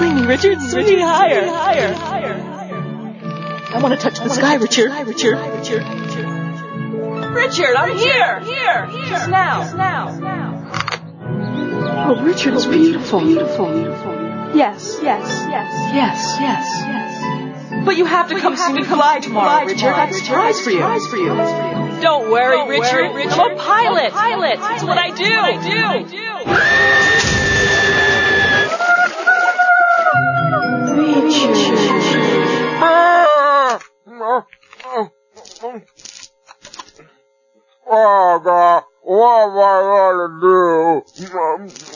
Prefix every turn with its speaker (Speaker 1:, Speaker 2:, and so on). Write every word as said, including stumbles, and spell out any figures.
Speaker 1: Swing me, Richard. Swing me higher. Higher. Higher. I want to touch the sky, Richard. Richard. Richard. Richard, I'm here. Here. Just now. Now.
Speaker 2: Oh, Richard, it's beautiful. Beautiful.
Speaker 1: Yes. Yes. Yes.
Speaker 2: Yes. Yes. Yes.
Speaker 1: But you have to come see me fly tomorrow, Richard. I have a surprise for you. Don't worry, Don't Richard. Worry, Richard. I'm a pilot. Pilot. That's what I do. I do. I do.
Speaker 2: Richard.
Speaker 3: Oh, God. What am I going to do?